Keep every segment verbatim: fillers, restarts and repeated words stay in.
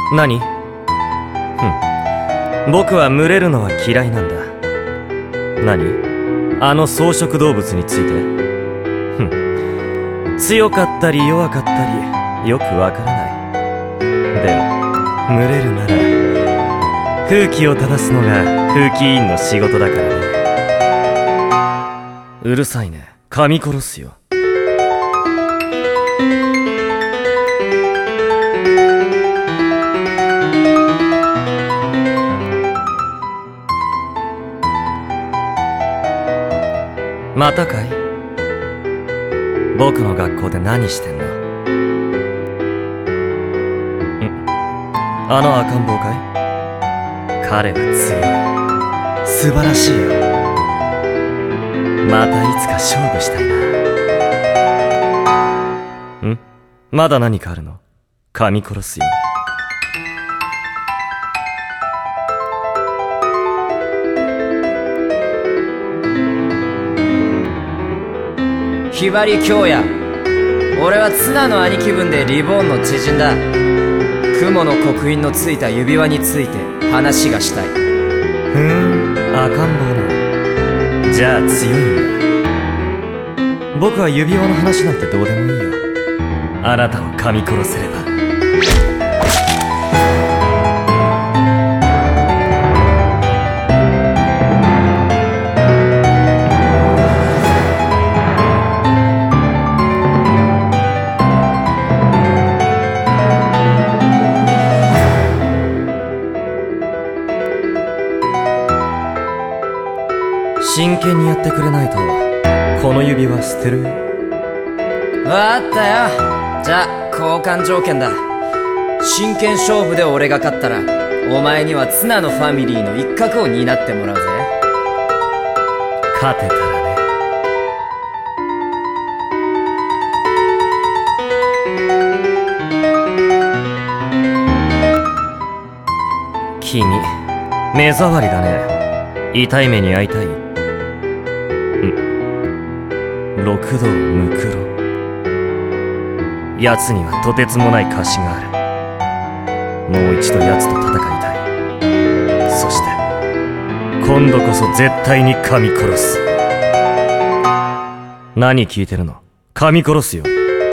何？ふん。僕は群れるのは嫌いなんだ。何？あの草食動物について？ふん。強かったり弱かったりよくわからない。でも群れるなら風紀を正すのが風紀委員の仕事だからね。うるさいね。噛み殺すよ。またかい？僕の学校で何してんの？ん？あの赤ん坊かい？彼は強い。素晴らしいよ。またいつか勝負したいな。ん？まだ何かあるの？噛み殺すよ。 ひばり京也、俺はツナの兄貴分でリボーンの知人だ。雲の刻印のついた指輪について話がしたい。 ふーん、赤ん坊な。じゃあ強いんだ。僕は指輪の話なんてどうでもいいよ。あなたを噛み殺せれば。真剣にやってくれないとこの指輪捨てるよ。 わかったよ。じゃあ交換条件だ。真剣勝負で俺が勝ったらお前にはツナのファミリーの一角を担ってもらうぜ。 勝てたらね。君目障りだね。痛い目に遭いたい？六道ムクロ。奴にはとてつもない貸しがある。もう一度奴と戦いたい。そして今度こそ絶対に噛み殺す。何聞いてるの？噛み殺すよ。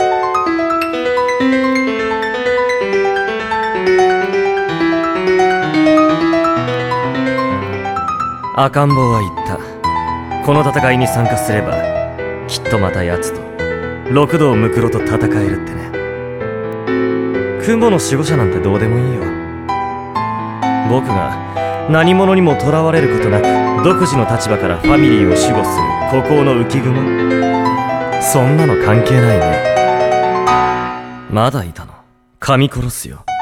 赤ん坊は言った。この戦いに参加すればきっとまた奴と六道ムクロと戦えるってね。雲の守護者なんてどうでもいいよ。僕が何者にも囚われることなく独自の立場からファミリーを守護する孤高の浮雲。そんなの関係ないね。まだいたの？噛み殺すよ。